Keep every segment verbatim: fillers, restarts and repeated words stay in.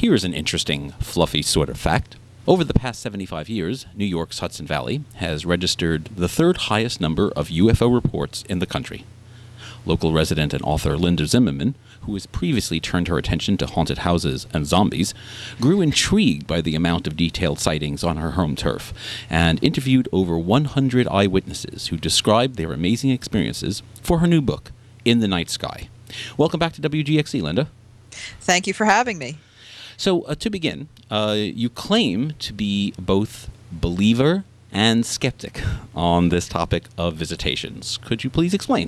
Here's an interesting, fluffy sort of fact. Over the past seventy-five years, New York's Hudson Valley has registered the third highest number of U F O reports in the country. Local resident and author Linda Zimmerman, who has previously turned her attention to haunted houses and zombies, grew intrigued by the amount of detailed sightings on her home turf and interviewed over one hundred eyewitnesses who described their amazing experiences for her new book, In the Night Sky. Welcome back to W G X E, Linda. Thank you for having me. So, uh, to begin, uh, you claim to be both believer and skeptic on this topic of visitations. Could you please explain?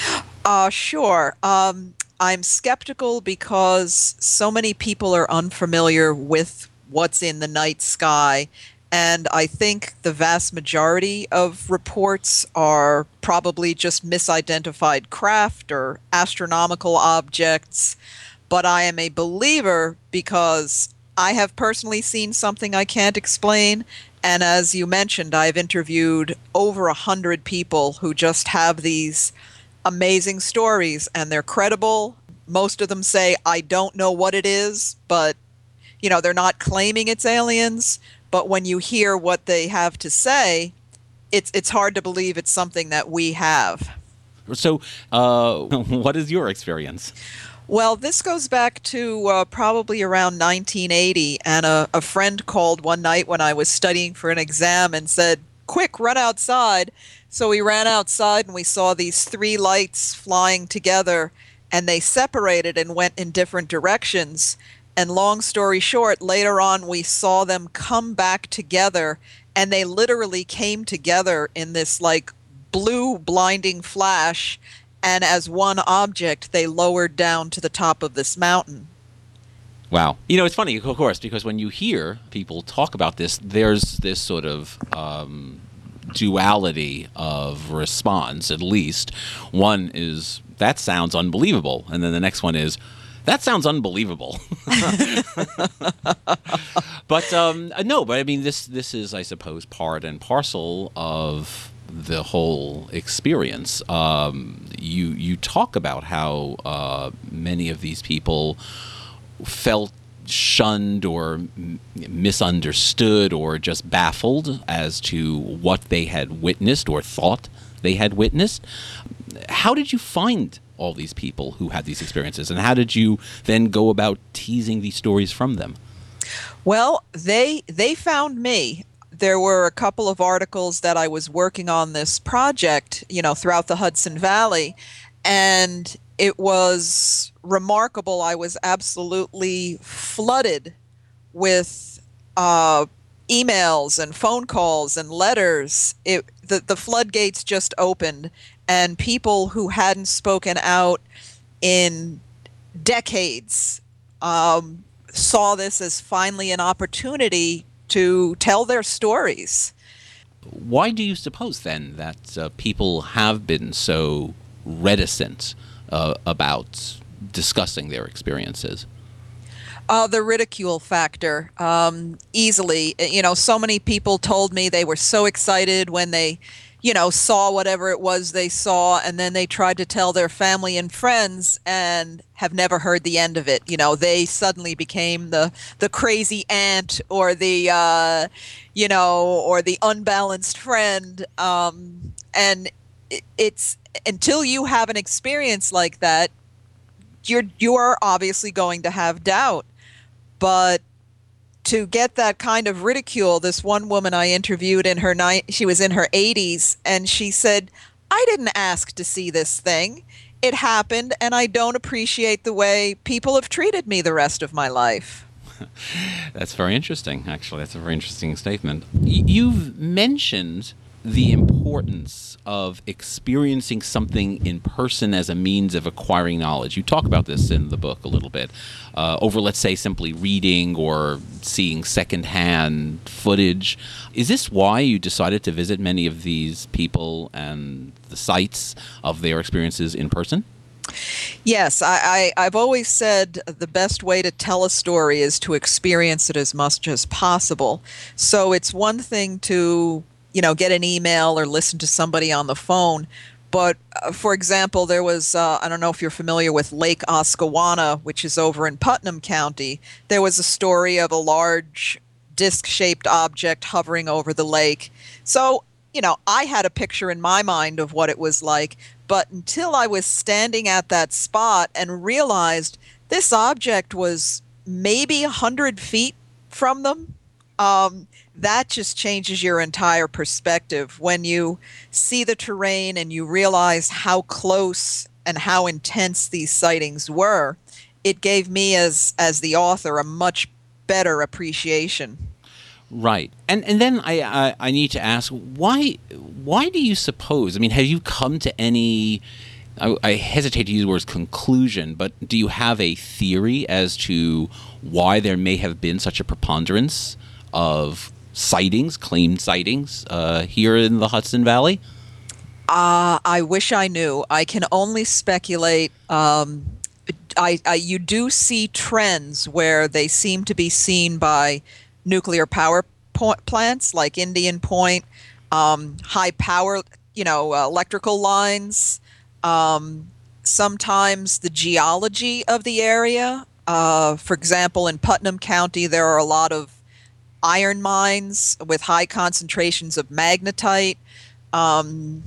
Uh, sure. Um, I'm skeptical because so many people are unfamiliar with what's in the night sky, and I think the vast majority of reports are probably just misidentified craft or astronomical objects. But I am a believer because I have personally seen something I can't explain. And as you mentioned, I've interviewed over a hundred people who just have these amazing stories, and they're credible. Most of them say, I don't know what it is, but, you know, they're not claiming it's aliens. But when you hear what they have to say, it's it's hard to believe it's something that we have. So, uh, what is your experience? Well, this goes back to uh, probably around nineteen eighty, and a, a friend called one night when I was studying for an exam and said, quick, run outside. So we ran outside and we saw these three lights flying together, and they separated and went in different directions. And long story short, later on we saw them come back together, and they literally came together in this like blue blinding flash. And as one object, they lowered down to the top of this mountain. Wow. You know, it's funny, of course, because when you hear people talk about this, there's this sort of um, duality of response, at least. One is, that sounds unbelievable. And then the next one is, that sounds unbelievable. But um, no, but I mean, this this is, I suppose, part and parcel of the whole experience. Um, you you talk about how uh, many of these people felt shunned or m- misunderstood or just baffled as to what they had witnessed or thought they had witnessed. How did you find all these people who had these experiences, and how did you then go about teasing these stories from them? Well, they they found me. There were a couple of articles that I was working on this project, you know, throughout the Hudson Valley, and it was remarkable. I was absolutely flooded with uh, emails and phone calls and letters. It, the, the floodgates just opened, and people who hadn't spoken out in decades um, saw this as finally an opportunity to tell their stories. Why do you suppose, then, that uh, people have been so reticent uh, about discussing their experiences? Uh, the ridicule factor, um, easily. You know, so many people told me they were so excited when they, you know, saw whatever it was they saw, and then they tried to tell their family and friends and have never heard the end of it. You know, they suddenly became the, the crazy aunt or the, uh, you know, or the unbalanced friend. Um, and it, it's until you have an experience like that, you're, you are obviously going to have doubt. But to get that kind of ridicule, this one woman I interviewed in her ni- she was in her eighties, and she said, I didn't ask to see this thing. It happened, and I don't appreciate the way people have treated me the rest of my life. That's very interesting, actually. That's a very interesting statement. Y- you've mentioned the importance of experiencing something in person as a means of acquiring knowledge. You talk about this in the book a little bit, uh, over, let's say, simply reading or seeing secondhand footage. Is this why you decided to visit many of these people and the sites of their experiences in person? Yes, I, I, I've always said the best way to tell a story is to experience it as much as possible. So it's one thing to, you know, get an email or listen to somebody on the phone, But uh, for example, there was, uh, I don't know if you're familiar with Lake Oscawana, which is over in Putnam County. There was a story of a large disc shaped object hovering over the lake. So, you know, I had a picture in my mind of what it was like. But until I was standing at that spot and realized this object was maybe one hundred feet from them, um, that just changes your entire perspective. When you see the terrain and you realize how close and how intense these sightings were, it gave me as as the author a much better appreciation. Right. And and then I, I I need to ask, why why do you suppose, I mean, have you come to any, I, I hesitate to use the words conclusion, but do you have a theory as to why there may have been such a preponderance of sightings, claimed sightings, uh, here in the Hudson Valley? Uh, I wish I knew. I can only speculate. Um, I, I you do see trends where they seem to be seen by nuclear power po- plants like Indian Point, um, high power, you know, uh, electrical lines. Um, sometimes the geology of the area. Uh, for example, in Putnam County, there are a lot of iron mines with high concentrations of magnetite. Um,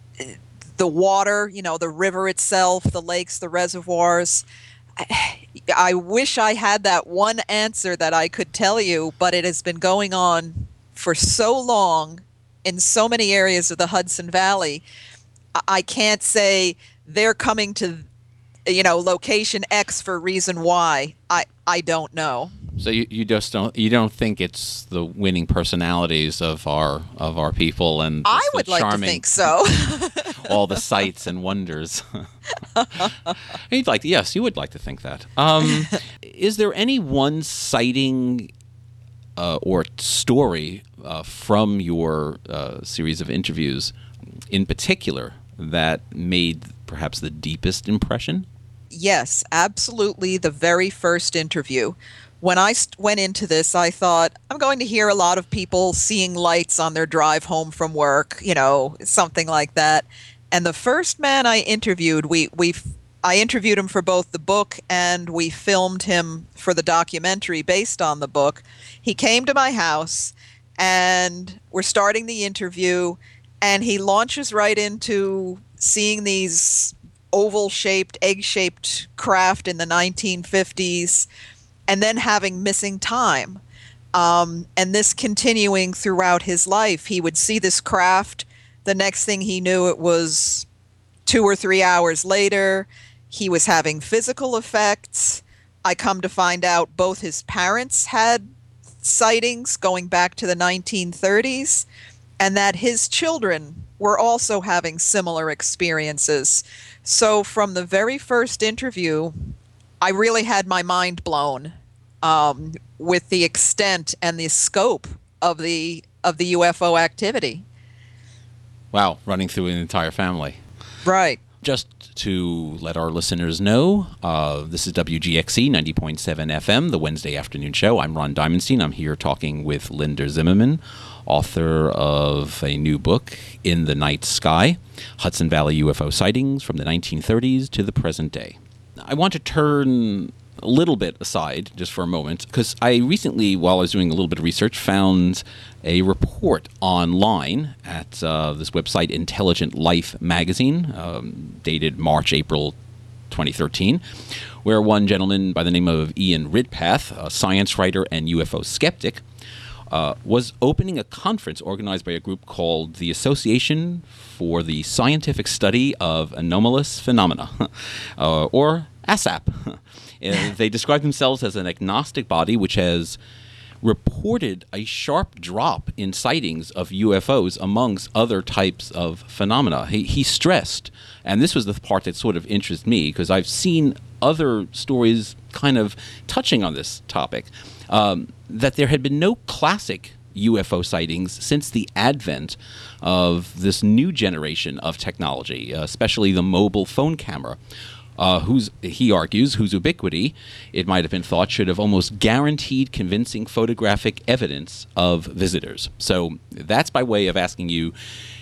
the water, you know, the river itself, the lakes, the reservoirs. I, I wish I had that one answer that I could tell you, but it has been going on for so long in so many areas of the Hudson Valley. I, I can't say they're coming to, you know, location X for reason Y. I, I don't know. So you, you just don't you don't think it's the winning personalities of our of our people and I the would like to charming, think so. all the sights and wonders. You'd like to, yes, you would like to think that. Um, is there any one sighting uh, or story uh, from your uh, series of interviews in particular that made perhaps the deepest impression? Yes, absolutely. The very first interview. When I st- went into this, I thought, I'm going to hear a lot of people seeing lights on their drive home from work, you know, something like that. And the first man I interviewed, we we I interviewed him for both the book and we filmed him for the documentary based on the book. He came to my house and we're starting the interview and he launches right into seeing these oval-shaped, egg-shaped craft in the nineteen fifties, and then having missing time. Um, and this continuing throughout his life. He would see this craft. The next thing he knew, it was two or three hours later. He was having physical effects. I come to find out both his parents had sightings going back to the nineteen thirties, and that his children were also having similar experiences. So from the very first interview, I really had my mind blown um, with the extent and the scope of the of the U F O activity. Wow, running through an entire family. Right. Just to let our listeners know, uh, this is W G X C ninety point seven F M, the Wednesday afternoon show. I'm Ron Diamondstein. I'm here talking with Linda Zimmerman, author of a new book, In the Night Sky, Hudson Valley U F O Sightings from the nineteen thirties to the present day. I want to turn a little bit aside just for a moment, because I recently, while I was doing a little bit of research, found a report online at uh, this website, Intelligent Life Magazine, um, dated March, April twenty thirteen, where one gentleman by the name of Ian Ridpath, a science writer and U F O skeptic, uh, was opening a conference organized by a group called the Association for the Scientific Study of Anomalous Phenomena, uh, or ASAP. Uh, they describe themselves as an agnostic body which has reported a sharp drop in sightings of U F Os amongst other types of phenomena. He, he stressed, and this was the part that sort of interests me, because I've seen other stories kind of touching on this topic, um, that there had been no classic U F O sightings since the advent of this new generation of technology, uh, especially the mobile phone camera. Uh, whose, he argues, whose ubiquity, it might have been thought, should have almost guaranteed convincing photographic evidence of visitors. So that's by way of asking you,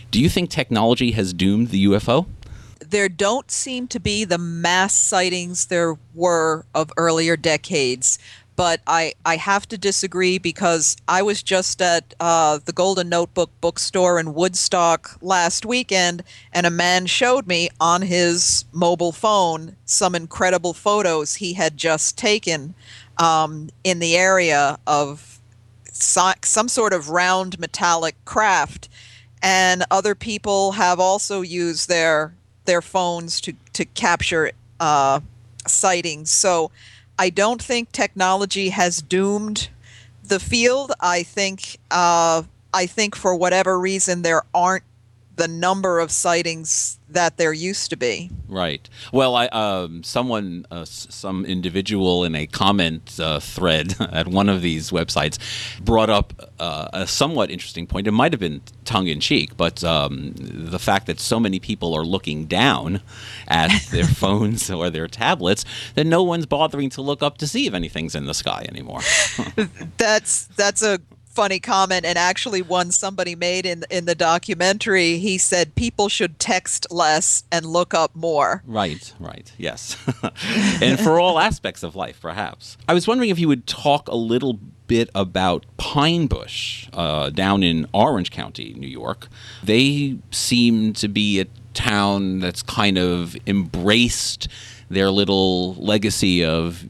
Do you think technology has doomed the U F O? There don't seem to be the mass sightings there were of earlier decades. But I, I have to disagree because I was just at uh, the Golden Notebook bookstore in Woodstock last weekend, and a man showed me on his mobile phone some incredible photos he had just taken um, in the area of so, some sort of round metallic craft. And other people have also used their their phones to, to capture uh, sightings. So I don't think technology has doomed the field. I think uh, I think for whatever reason there aren't the number of sightings that there used to be. Right. Well, I um, someone, uh, s- some individual in a comment uh, thread at one of these websites brought up uh, a somewhat interesting point. It might have been tongue in cheek, but um, the fact that so many people are looking down at their phones or their tablets that no one's bothering to look up to see if anything's in the sky anymore. that's that's a funny comment, and actually one somebody made in in the documentary. He said people should text less and look up more. Right, right, yes. And for all aspects of life, perhaps. I was wondering if you would talk a little bit about Pine Bush uh, down in Orange County, New York. They seem to be a town that's kind of embraced their little legacy of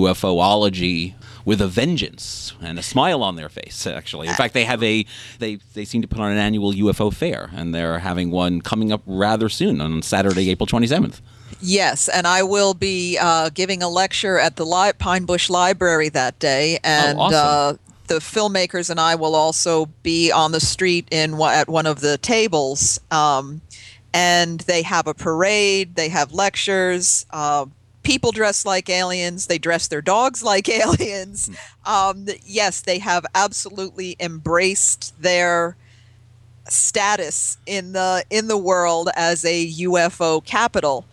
UFOlogy with a vengeance and a smile on their face, actually. In fact, they have a they they seem to put on an annual U F O fair, and they're having one coming up rather soon on Saturday, April twenty-seventh. Yes, and I will be uh, giving a lecture at the Li- Pine Bush Library that day, and oh, awesome. uh, the filmmakers and I will also be on the street in at one of the tables. Um, and they have a parade, they have lectures. Uh, People dress like aliens. They dress their dogs like aliens. Um, yes, they have absolutely embraced their status in the in the world as a U F O capital.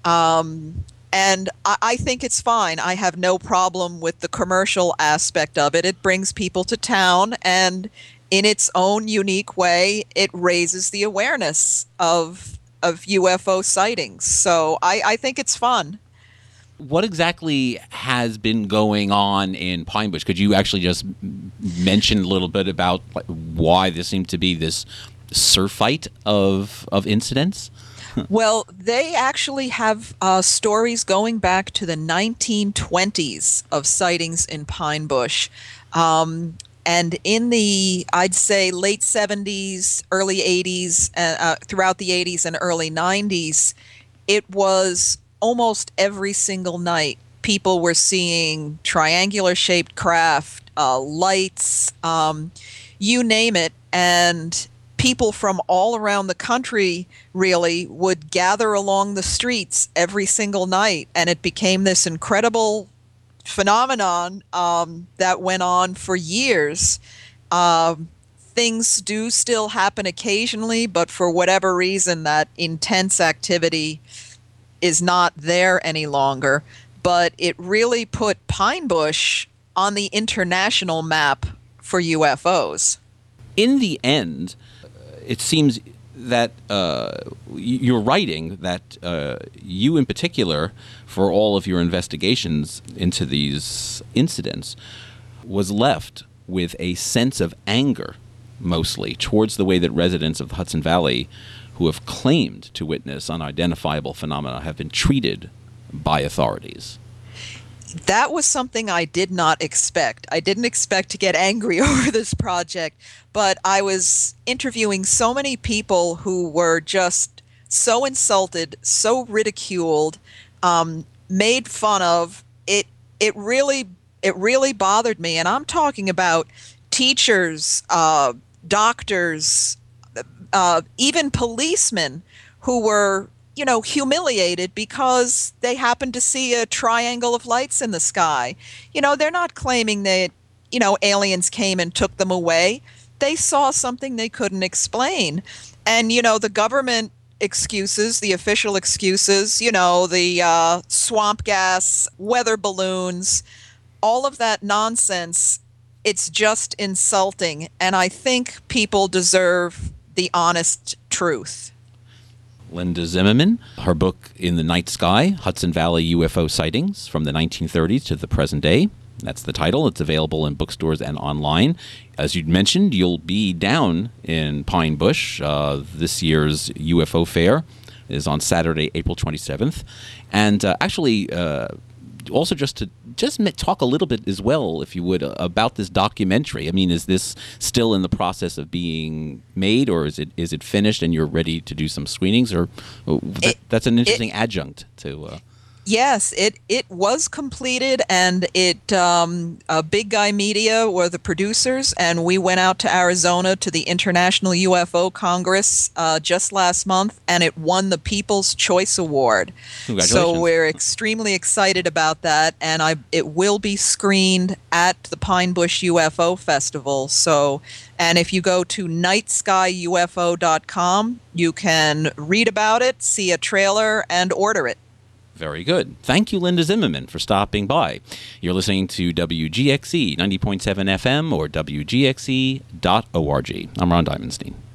Um, and I, I think it's fine. I have no problem with the commercial aspect of it. It brings people to town, and in its own unique way, it raises the awareness of of U F O sightings. So I, I think it's fun. What exactly has been going on in Pine Bush? Could you actually just mention a little bit about why there seemed to be this surfeit of of incidents? Well, they actually have uh, stories going back to the nineteen twenties of sightings in Pine Bush. Um, and in the, I'd say, late seventies, early eighties, uh, uh, throughout the eighties and early nineties, it was almost every single night people were seeing triangular shaped craft, uh, lights, um, you name it. And people from all around the country really would gather along the streets every single night. And it became this incredible phenomenon um, that went on for years. Um, things do still happen occasionally, but for whatever reason, that intense activity is not there any longer. But it really put Pine Bush on the international map for U F Os. In the end, it seems that uh, you're writing that uh, you in particular, for all of your investigations into these incidents, was left with a sense of anger, mostly, towards the way that residents of the Hudson Valley who have claimed to witness unidentifiable phenomena have been treated by authorities. That was something I did not expect. I didn't expect to get angry over this project, but I was interviewing so many people who were just so insulted, so ridiculed, um, made fun of. It it really it really bothered me, and I'm talking about teachers, uh, doctors, uh, even policemen who were, you know, humiliated because they happened to see a triangle of lights in the sky. You know, they're not claiming that, you know, aliens came and took them away. They saw something they couldn't explain. And, you know, the government excuses, the official excuses, you know, the uh, swamp gas, weather balloons, all of that nonsense, it's just insulting. And I think people deserve the honest truth. Linda Zimmerman, her book In the Night Sky, Hudson Valley U F O Sightings from the nineteen thirties to the present day. That's the title. It's available in bookstores and online. As you mentioned, you'll be down in Pine Bush. Uh, this year's U F O Fair is on Saturday, April twenty-seventh. And uh, actually, uh, also just to just talk a little bit as well, if you would, uh, about this documentary. I mean, is this still in the process of being made, or is it is it finished and you're ready to do some screenings? Or uh, that, it, that's an interesting it, adjunct to... Uh, Yes, it, it was completed, and it um, uh, Big Guy Media were the producers, and we went out to Arizona to the International U F O Congress uh, just last month, and it won the People's Choice Award. Congratulations. So we're extremely excited about that, and I it will be screened at the Pine Bush U F O Festival. So, and if you go to night sky U F O dot com, you can read about it, see a trailer, and order it. Very good. Thank you, Linda Zimmerman, for stopping by. You're listening to W G X E ninety point seven F M or W G X E dot org. I'm Ron Diamonstein.